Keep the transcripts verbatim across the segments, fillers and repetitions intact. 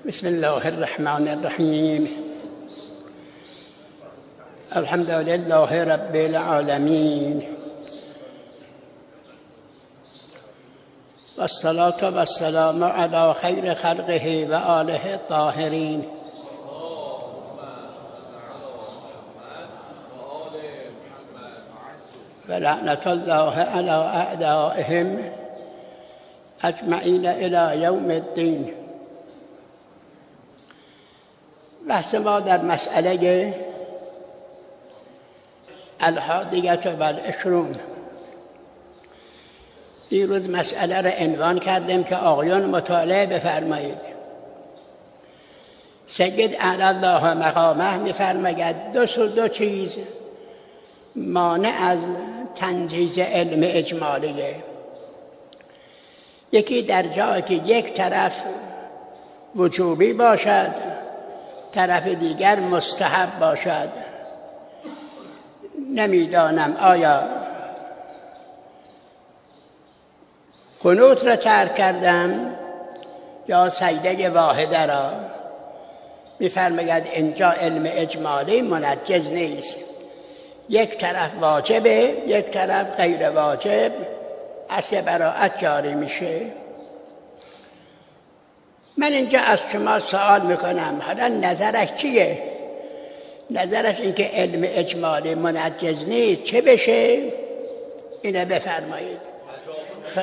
بسم الله الرحمن الرحیم. الحمد لله رب العالمین والصلاة والسلام على خیر خلقه و آله الطاهرین. و لعنت الله علی اعدائهم اجمعین الی یوم الدین. بحث ما در مسئله الحادیة و العشرون. دیروز مسئله را عنوان کردیم که آقایان مطالعه بفرمایید. سید اعلی الله مقامه می‌فرماید دو سو دو چیز مانع از تنجیز علم اجمالیه. یکی در جایی که یک طرف وجوبی باشد، طرف دیگر مستحب باشد. نمیدانم آیا قنوت را ترک کردم یا سجده واحده را. می‌فرماید اینجا علم اجمالی منجز نیست. یک طرف واجبه، یک طرف غیر واجب، اصل براءت جاری میشه. من اینجا از شما سوال میکنم، حالا نظرش چیه؟ نظرش این که علم اجمالی منجز نیست، چه بشه؟ اینو بفرمایید. خ...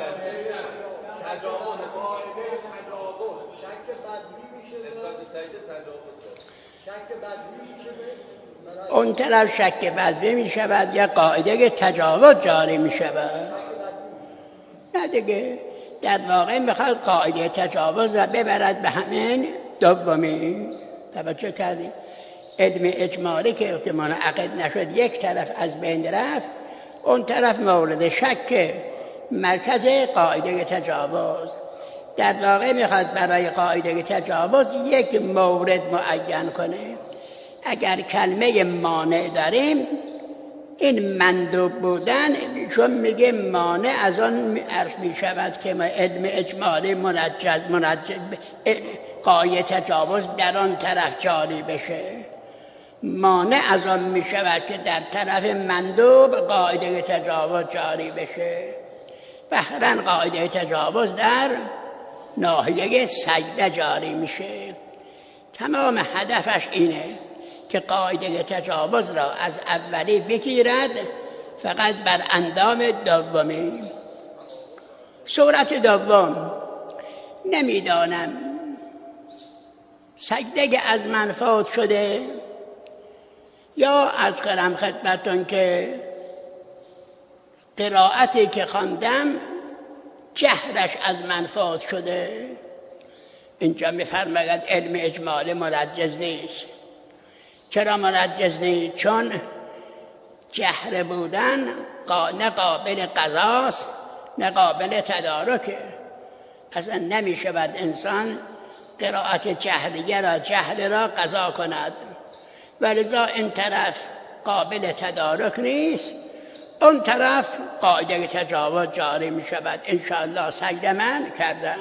اون طرف شک بدوی می شود یا قاعده تجاوز جاری می شود؟ نه دیگه، در واقع میخواد قاعده تجاوز را ببرد به همین دومی. توجه کردید؟ علم اجمالی که منعقد نشد، یک طرف از بین رفت، اون طرف مورد شک، مرکز قاعده تجاوز. در واقع میخواد برای قاعده تجاوز یک مورد معین کنه. اگر کلمه مانع داریم، این مندوب بودن چون میگه مانع از آن عرض می شود که ما علم اجمالی منجز منجز قاعده تجاوز در آن طرف جاری بشه. مانع از آن می شود که در طرف مندوب قاعده تجاوز جاری بشه. بهرن قاعده تجاوز در ناحیه سجده جاری میشه. تمام هدفش اینه که قاعده تجاوز را از اولی بگیرد فقط بر اندام دومی. صورت دوم، نمیدانم سجده از من فوت شده یا از کنم خدمتون که قرائتی که خواندم جهرش از من فوت شده. اینجا می‌فرماید علم اجمالی منجز نیست. چرا منجز نیست؟ چون جهر بودن نه قابل قضاست نه قابل تدارکه. اصلا نمی شود انسان قرائت جهریه را جهر را قضا کند، ولذا این طرف قابل تدارک نیست، اون طرف قاعده تجاوز جاری می شود. انشاءالله سجده من کردم،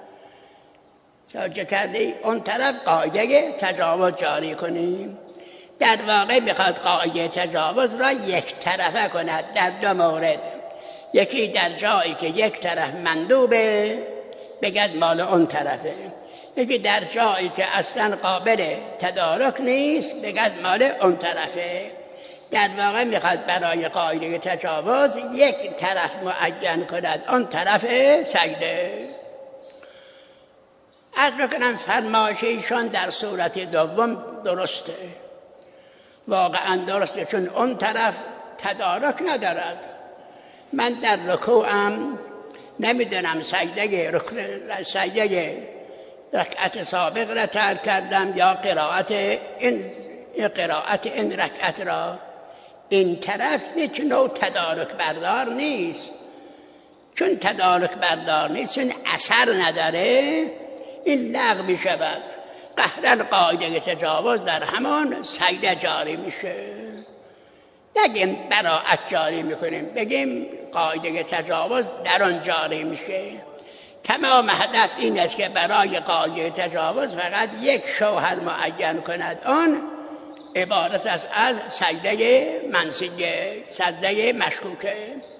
توجه کردی؟ اون طرف قاعده تجاوز جاری کنیم. در واقع میخواد قاعده تجاوز را یک طرفه کند در دو مورد. یکی در جایی که یک طرف مندوبه بگد مال اون طرفه، یکی در جایی که اصلا قابل تدارک نیست بگد مال اون طرفه. در واقع میخواد برای قاعده تجاوز یک طرف معین کند، اون طرف سجده. عرض بکنم فرمایش ایشان در صورت دوم درسته، واقعا درسته، چون اون طرف تدارک ندارد. من در رکوعم نمیدونم سجده رکن سجده رکعت سابق را ترک کردم یا قرائت این قرائت این رکعت را. این طرف هیچ نوع تدارک بردار نیست. چون تدارک بردار نیست، چون اثر نداره، این لغو می شود. قهرن قاعده تجاوز در همان سجده جاری میشه. نگیم براءت جاری میکنیم، بگیم قاعده تجاوز در آن جاری میشه. تمام هدف این است که برای قاعده تجاوز فقط یک شوهر معین کند، آن عبارت است از سجده منسیه، سجده مشکوکه.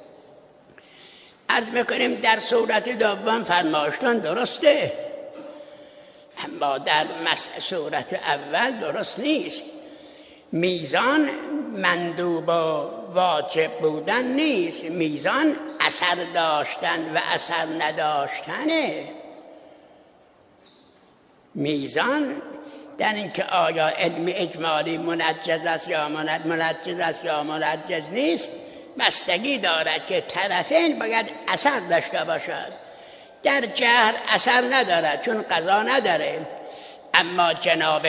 عرض میکنیم در صورت دوم فرمایشتان درسته، اما در صورت اول درست نیست. میزان مندوب و واجب بودن نیست، میزان اثر داشتن و اثر نداشتنه. میزان در اینکه آیا علم اجمالی منجز است یا منجز است یا منجز نیست بستگی دارد که طرفین باید اثر داشته باشد. در جهر اثر ندارد چون قضا نداره، اما جناب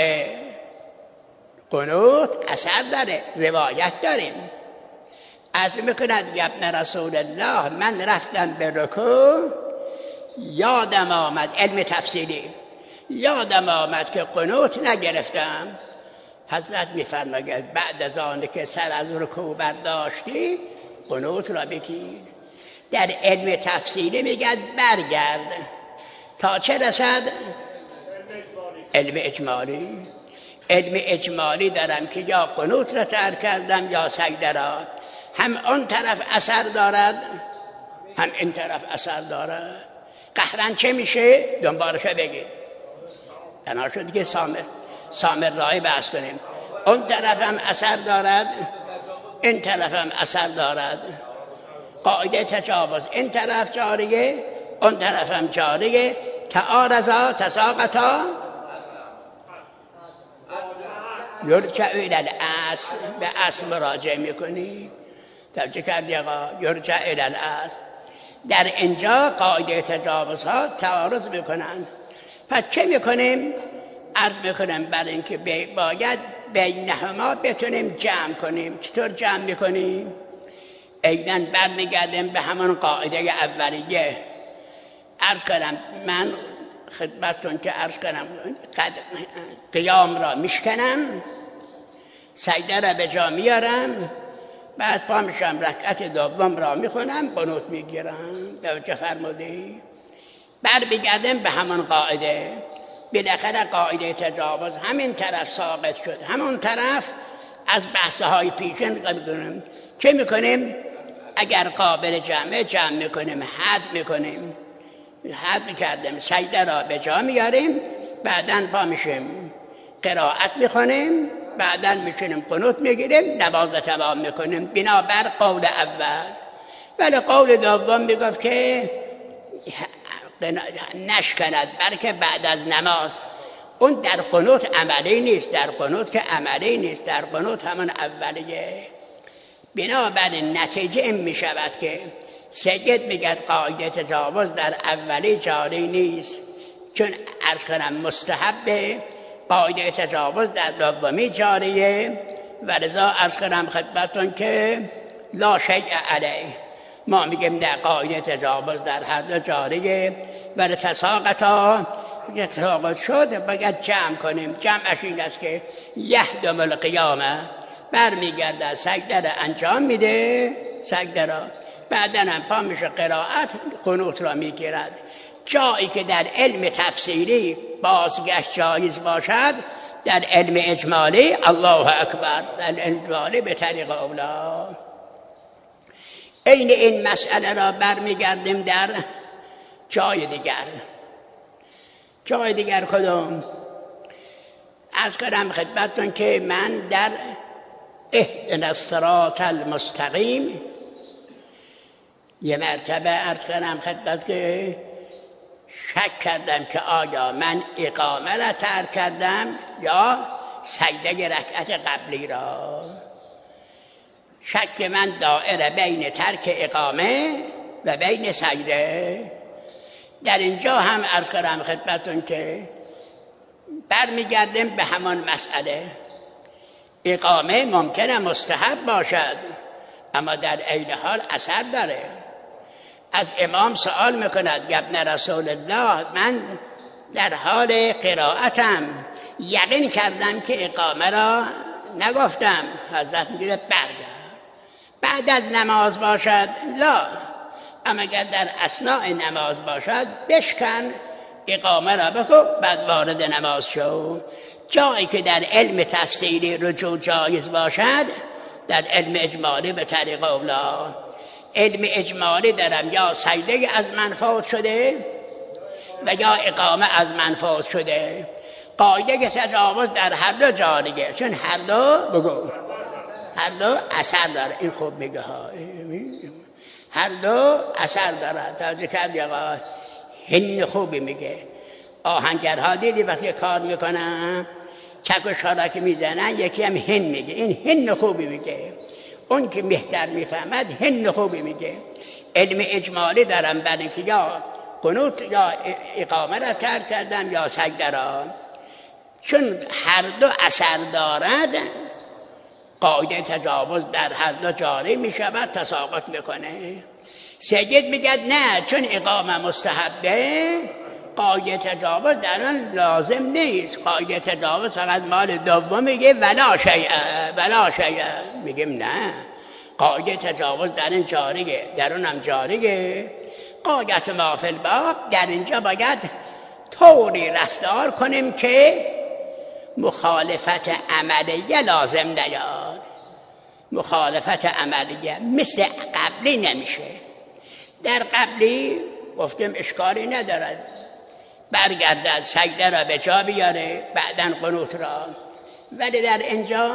قنوت اثر داره، روایت داریم. از میکند ابن رسول الله من رفتم به رکوع یادم آمد، علم تفصیلی یادم آمد که قنوت نگرفتم. حضرت میفرماید بعد از آن که سر از رکوع برداشتی قنوت را بگیر. در علم تفصیلی میگد برگرد تا چه رسد؟ علم اجمالی. علم اجمالی دارم که یا قنوت را ترک کردم یا سجده را، هم آن طرف اثر دارد هم این طرف اثر دارد. قهرن چه میشه؟ دنبالش بگید. تنها شد که سامر سامر رای بحث کنیم. اون طرف هم اثر دارد این طرف هم اثر دارد. قاعده تجاوز این طرف جاریه اون طرف هم جاریه. تعارضا تساقطا یرجع الی الاصل، به اصل مراجعه میکنی. توجه کردی آقا؟ یرجع الی الاصل. در اینجا قاعده تجاوزها تعارض میکنن. پس چه میکنیم؟ عرض میکنم برای اینکه باید بینهما بتونیم جمع کنیم. چطور جمع میکنیم؟ ایدن برمیگردیم به همون قاعده اولیه. عرض کنم من خدمتتون که عرض کنم قیام را میشکنم، سجده را به جا میارم، بعد پا میشم رکعت دوم را میخونم، قنوت میگیرم. توجه فرمودی؟ برمیگردیم به همون قاعده. بالاخره قاعده تجاوز همین طرف ساقط شد، همون طرف از بحث‌های پیشین قبل کنیم. چه میکنیم؟ اگر قابل جمعه جمع میکنیم، حد میکنیم، حد میکردیم، سجده را به جا میاریم، بعداً پا میشیم قرائت میخونیم، بعداً میشینیم قنوت میگیریم، نماز تمام میکنیم بنابر قول اول. ولی قول دوم میگفت که نشکند بلکه بعد از نماز. اون در قنوت عملی نیست، در قنوت که عملی نیست، در قنوت همون اولیه. بنابراین نتیجه این می شود که سید میگد قاعده تجاوز در اولی جاری نیست، چون عرض کنم مستحب قاعده تجاوز در دومی جاریه، و لذا عرض کنم خدمتتون که لا شیء علیه. ما میگیم در قاعده تجاوز در هر دو جاریه، ولی تساقطا که تساقط شد باید جمع کنیم. جمعش این است که یهدم القیامه، برمیگرده سجده را انجام میده، سجده را بعدن هم پا میشه قرائت، قنوت را میگیرد. جایی که در علم تفسیری بازگشت جایز باشد، در علم اجمالی الله اکبر، در علم اجمالی به طریق اولا. این این مسئله را برمیگردیم در جای دیگر. جای دیگر کدوم؟ از کنم خدمتتون که من در اهدنا الصراط المستقیم یه مرتبه عرض کنم خدمت که شک کردم که آیا من اقامه را ترک کردم یا سجده رکعت قبلی را. شک من دائره بین ترک اقامه و بین سجده. در اینجا هم عرض کنم خدمتتون که برمیگردیم به همان مسئله. اقامه ممکنه مستحب باشد، اما در عین حال اثر داره. از امام سوال میکند ابن رسول الله من در حال قرائتم یقین کردم که اقامه را نگفتم. حضرت میگه برگرد. بعد از نماز باشد لا، اما اگر در اثناء نماز باشد بشکن، اقامه را بکن، بعد وارد نماز شو. جایی که در علم تفسیری رجوع جایز باشد در علم اجمالی به طریق اولا. علم اجمالی دارم یا سجده از من فوت شده و یا اقامه از من فوت شده. قاعده تجاوز در هر دو جاریه، چون هر دو بگو هر دو اثر داره. این خوب میگه ها، هر دو اثر داره. توجه کردی آقا؟ هن خوبی میگه. آهنگرها دیدی وقتی کار میکنن چک و شارک میزنن یکی هم هن میگه. این هن خوبی میگه. اون که بهتر میفهمد هن خوبی میگه. علم اجمالی دارم برای که یا قنوت یا اقامه را ترک کردن یا سجده را، چون هر دو اثر دارد قاعده تجاوز در هر دو جاری میشود، تساقط میکنه. سید میگه نه، چون اقامه مستحبه قاعده تجاوز در آن لازم نیست. قاعده تجاوز فقط مال دوم میگه ولا شیئا ولا شیئا. میگیم نه، قاعده تجاوز در این جاریه، در اونم جاریه. قاعده ما فی الباب در اینجا باید طوری رفتار کنیم که مخالفت عملیه لازم نیاد. مخالفت عملیه مثل قبلی نمیشه. در قبلی گفتم اشکالی ندارد، برگردد سجده را به جا بیاره بعدن قنوت را. ولی در اینجا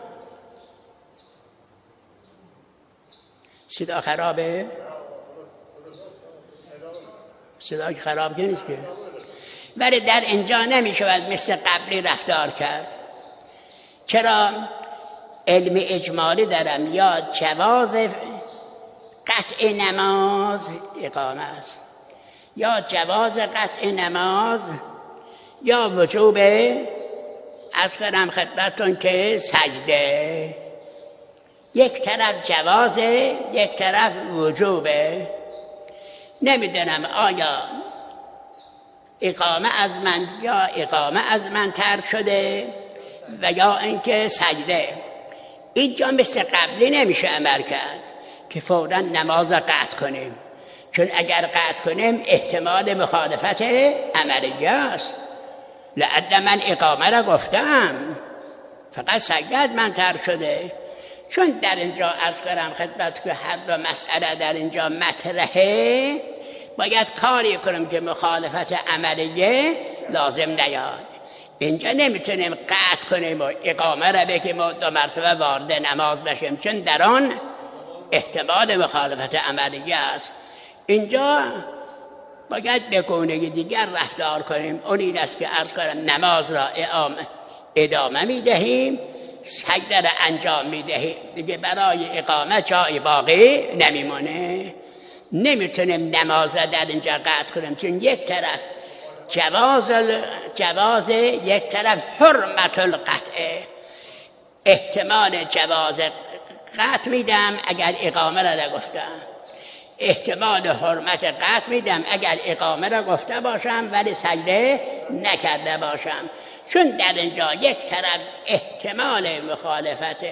صدا خرابه، صدا خراب که نیست که، ولی در اینجا نمیشود مثل قبلی رفتار کرد. چرا؟ علم اجمالی دارم یا جواز قطع نماز اقامه است، یا جواز قطع نماز یا وجوب از کنم خدمتون که سجده. یک طرف جوازه یک طرف وجوبه. نمیدونم آیا اقامه از من یا اقامه از من ترک شده و یا اینکه سجده. اینجا مثل قبلی نمیشه عمل کرد که فوراً نماز قطع کنیم، چون اگر قطع کنیم احتمال مخالفت عملیه است. لعل من اقامه را گفتم فقط سجده از من ترک شده. چون در اینجا عرض کنم خدمت که هر دو مسئله در اینجا مطرحه، باید کاری کنیم که مخالفت عملیه لازم نیاد. اینجا نمیتونیم قطع کنیم و اقامه را بگیم و دو مرتبه وارد نماز بشیم، چون در آن احتمال مخالفت عملیه است. اینجا باید به گونه دیگر رفتار کنیم. اون این است که عرض کنم نماز را ادامه میدهیم، سجده را انجام میدهیم، دیگه برای اقامه جای باقی نمیمونه. نمیتونیم نماز در اینجا قطع کنیم، چون یک طرف جواز جواز یک طرف حرمت القطع. احتمال جواز قطع میدم اگر اقامه را نگفتم، احتمال حرمت قطع میدم اگر اقامه را گفته باشم ولی سجده نکرده باشم. چون در اینجا یک طرف احتمال مخالفت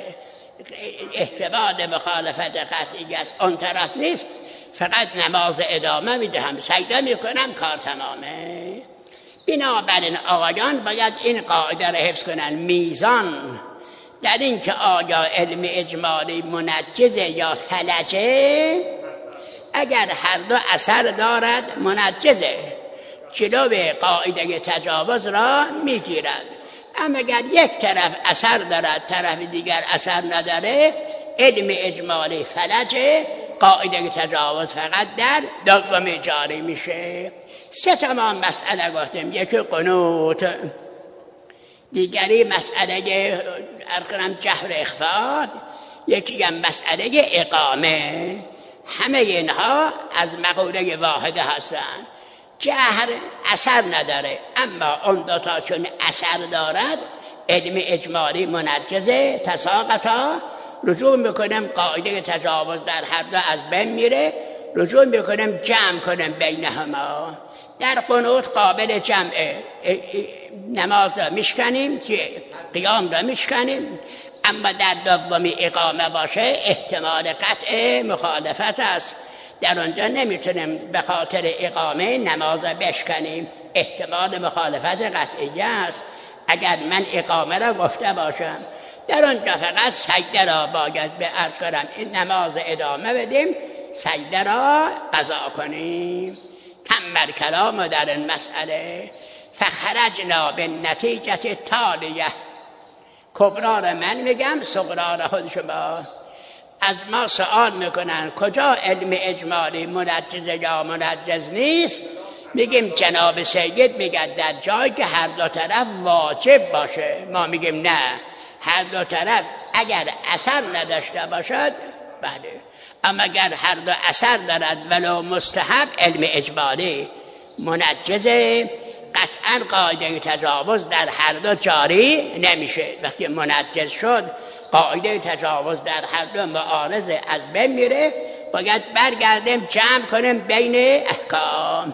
احتمال مخالفت قطعی است، اون طرف نیست، فقط نماز ادامه میدهم، سجده میکنم، کار تمامه. بنابراین آقایان باید این قاعده را حفظ کنن. میزان در این که آیا علم اجمالی منجزه یا فلجه، اگر هر دو اثر دارد منجزه، جلو قاعده تجاوز را میگیرد. اما اگر یک طرف اثر دارد طرف دیگر اثر نداره، علم اجمالی فلجه، قاعده تجاوز فقط در دوم جاری میشه. سه تمام مسئله گفتیم، یکی قنوت، دیگری مسئله ارکنم جهر اخفاد، یکی هم مسئله اقامه. همه اینها از مقوله واحده هستند. جهر اثر نداره، اما اون دوتا چون اثر دارد علم اجمالی منجزه، تساقطا، رجوع میکنم قاعده تجاوز در هر دو از بین میره، رجوع میکنم جمع کنم بینهما. در قنوت قابل جمعه، نماز را میشکنیم که قیام را میشکنیم، اما در دومی اقامه باشه احتمال قطع مخالفت است. در آنجا نمیتونیم به خاطر اقامه نماز بشکنیم. احتمال مخالفت قطعی است. اگر من اقامه را گفته باشم در آنجا فقط سجده را باید به عرض کنم این نماز ادامه بدیم، سجده را قضا کنیم. تم کلام در این مسئله فخرجنا به نتیجه تالیه. کبرا را من میگم، صغرا را خود شما. از ما سوال میکنن کجا علم اجمالی منجز یا منجز نیست، میگیم جناب سید میگن در جایی که هر دو طرف واجب باشه. ما میگیم نه، هر دو طرف اگر اثر نداشته باشد بله، اما اگر هر دو اثر دارد ولو مستحب علم اجمالی منجزه. قطعا قاعده تجاوز در هر دو جاری نمیشه. وقتی منجز شد قاعده تجاوز در هر دو معارض از بین میره. باید برگردیم جمع کنیم بین احکام.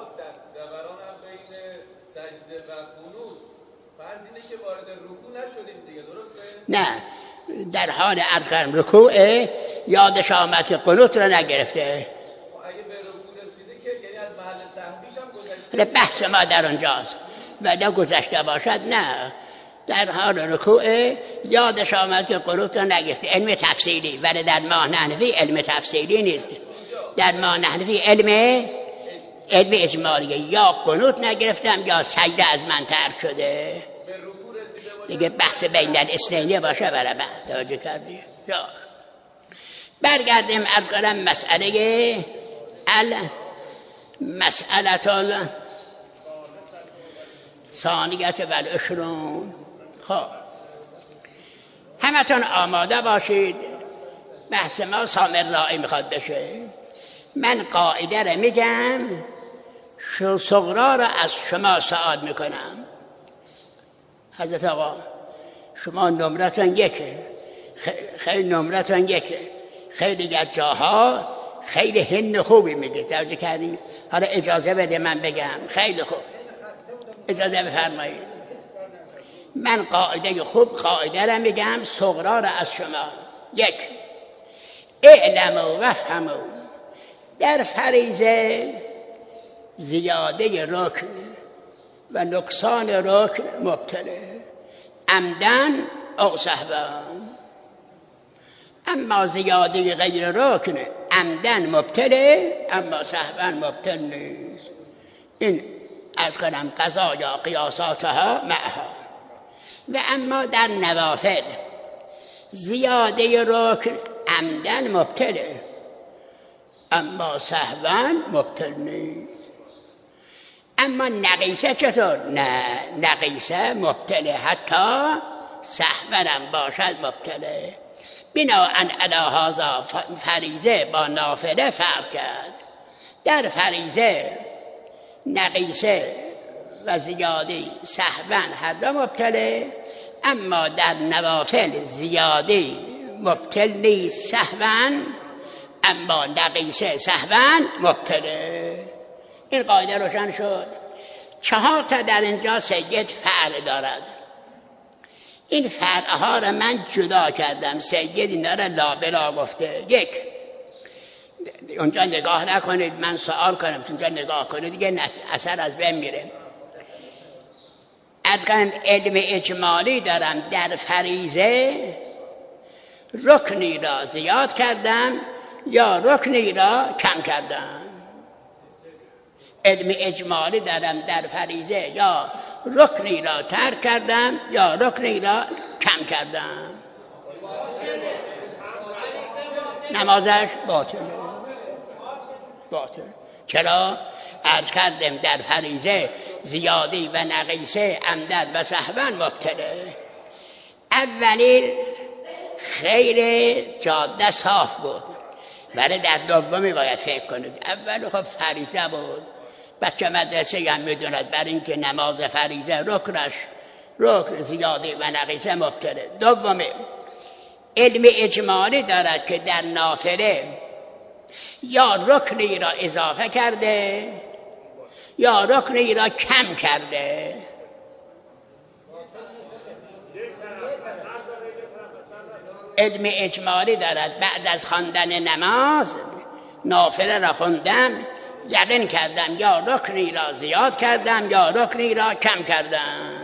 نه، در حال عرض کردم رکوع یادش آمد که قنوت را نگرفته. اگه به رکوع رسیده که یعنی از محل سهویش هم گذشته. بحث ما در اونجاست. ولی گذشته باشد نه، در حال رکوع یادش آمد که قنوت را نگرفته. علم تفصیلی، ولی در ما نحنفی علم تفصیلی نیست. در ما نحنفی علم علم اجمالیه. یا قنوت نگرفتم یا سجده از من ترک شده. دیگه بحث بین الاثنین باشه برای بعد توجه کردی. یا برگردیم از کنم مسئله ال مسئله ثانیه و العشرون. خب همتون آماده باشید، بحث ما سامرایی میخواد بشه. من قاعده رو میگم، صغرا رو از شما سوال میکنم. حضرت آقا شما نمرتون یکه، خیلی نمرتون یکه، خیلی در جاها خیلی هن خوبی میگه. توجه کردیم؟ حالا اجازه بده من بگم. خیلی خوب، اجازه بفرمایید. من قاعده خوب قاعده را میگم، صغرا را از شما. یک، اعلموا وفهموا، در فریضه زیاده رکن و نقصان رکن مبتله، عمدن او سهوا. اما زیاده غیر رکن عمدن مبتله، اما سهوا مبتل نیست. این از کنم قضا یا قیاساتها معها. و اما در نوافل زیاده رکن عمدن مبتله، اما سهوا مبتل نیست. اما نقیصه چطور؟ نه، نقیصه مبتله، حتی سهوا باشد مبتله. بناءً علی هذا فریضه با نافله فرق کرد. در فریضه نقیصه و زیاده سهوا هر دو مبتله، اما در نوافل زیاده مبتل نیست سهوا، اما نقیصه سهوا مبتله. این قاعده روشن شد. چهار تا در اینجا سید فرع دارد. این فرعها را من جدا کردم. سید اینا را لابلا گفته. یک، اونجا نگاه نکنید، من سوال کنم، اونجا نگاه کنید دیگه اثر از بین میره. از کنم علم اجمالی دارم، در فریضه رکنی را زیاد کردم یا رکنی را کم کردم. علم اجمالی دارم در فریضه یا رکنی را ترک کردم یا رکنی را کم کردم. نمازش باطله. باطل. چرا؟ عرض کردم در فریضه زیادی و نقیصه عمدن و سهوا مبتله. اولی خیر جاده صاف بود، ولی در دومی باید فکر کنید. اول خب فریضه بود، بچه مدرسه هم میدوند برای اینکه نماز فریضه رکنش رکن زیادی و نقیصه مبتله. دومی علم اجمالی دارد که در نافله یا رکنی را اضافه کرده یا رکنی را کم کرده. علم اجمالی دارد بعد از خواندن نماز نافله را خوندم یقین کردم یا رکنی را زیاد کردم یا رکنی را کم کردم.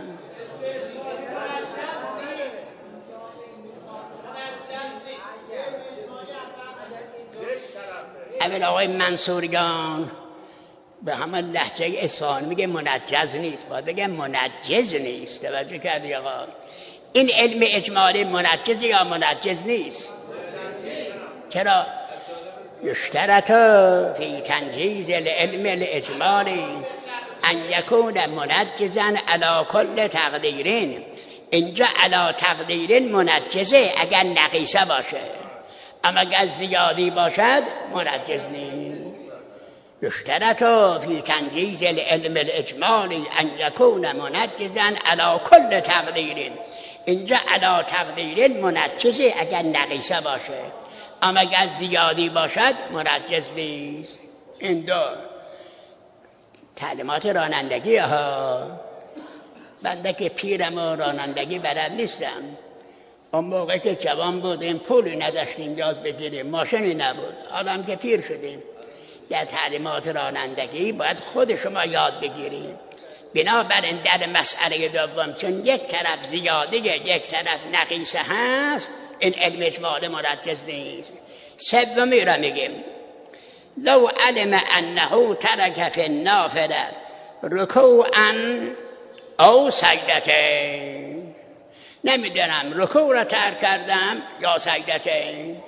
اول آقای منصوریان به همه لهجه اصفهان میگه منجز نیست، باید بگه منجز نیست. توجه کردی آقا؟ این علم اجمالی منجز یا منجز نیست؟ چرا؟ یشترط فی تنجیز العلم الاجمالی ان یکون منجزا علی کل تقدیرین. اینجا علی تقدیرین منجزه اگر نقیصه باشه، اما اگر زیادی باشد منجز نیست. یشترط فی تنجیز العلم الاجمالی ان یکون منجزا علی کل تقدیرین. اینجا علی تقدیرین منجزه اگر نقیصه باشه، اما اگر زیادی باشد منجز نیست. این دو تعلیمات رانندگی ها. بنده که پیرم و رانندگی بلد نیستم. اون موقع که جوان بودیم پولی نداشتیم یاد بگیریم، ماشینی نبود. حالا هم که پیر شدیم در تعلیمات رانندگی باید خود شما یاد بگیریم. بنابراین در مسئله دوم چون یک طرف زیاده یک طرف نقیصه هست، این علم اجمال منجز نیست. سومی را میگیم لو علم انه ترک فی النافله رکوعا او سجدتین. نمیدونم رکوع را ترک کردم یا سجدتین.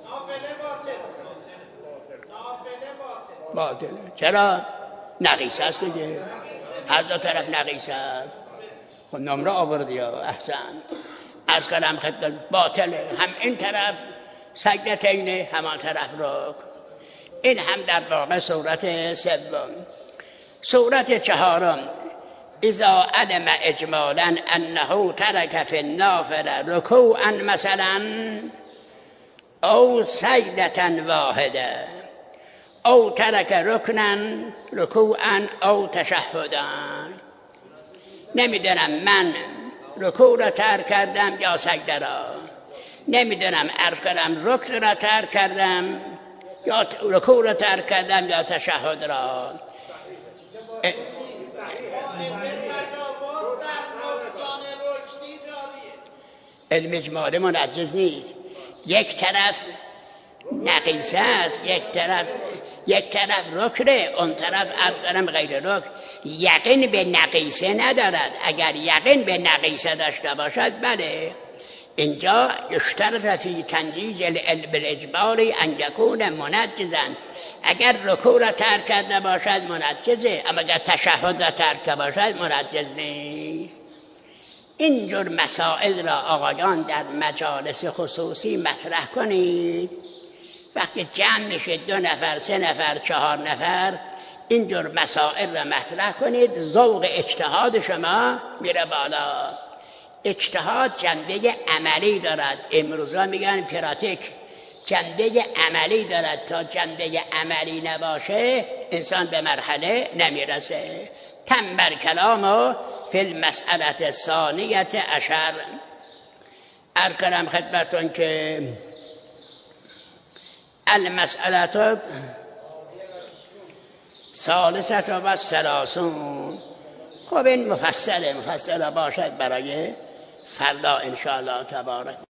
باطله. چرا؟ نقیصه است دیگه، هر دو طرف نقیصه است. خب نمره آوردی ها، احسن. از کلم خدمت باطله، هم این طرف سجدتینه همان طرف رکوع. این هم در واقع صورت سوم. صورت چهارم اذا علم اجمالا انه ترک فی النافله رکوعا مثلا او سجدة واحده او ترک رکنا رکوعا او تشهدا. نمیدونم من رکوع را ترک کردم یا سجده را، نمیدونم عرض کردم رکن را ترک کردم یا رکوع را ترک کردم یا تشهد را. علم اجمالی منجز نیست. یک طرف نقیصه است، یک طرف یک طرف رکنه، اون طرف افضلم غیر رکن. یقین به نقیصه ندارد. اگر یقین به نقیصه داشته باشد بله. اینجا یشترط فی تنجیز العلم الاجمالی ان یکون منجزا. اگر رکوع را ترک کرده باشد منجزه، اما اگر تشهد را ترک باشد منجز نیست. اینجور مسائل را آقایان در مجالس خصوصی مطرح کنید. وقتی جمع میشه دو نفر، سه نفر، چهار نفر، اینجور مسائل را مطرح کنید، ذوق اجتهاد شما میره بالا. اجتهاد جنبه عملی دارد. امروزا میگن پراتیک. جنبه عملی دارد. تا جنبه عملی نباشه انسان به مرحله نمیرسه. تم بر کلامو فی المسئله الثانیه عشر. عرض کنم خدمتون که المسئله ثالثه و ثلاثون. خب این مفصله مفصله باشد برای فردا ان شاء الله تبارک.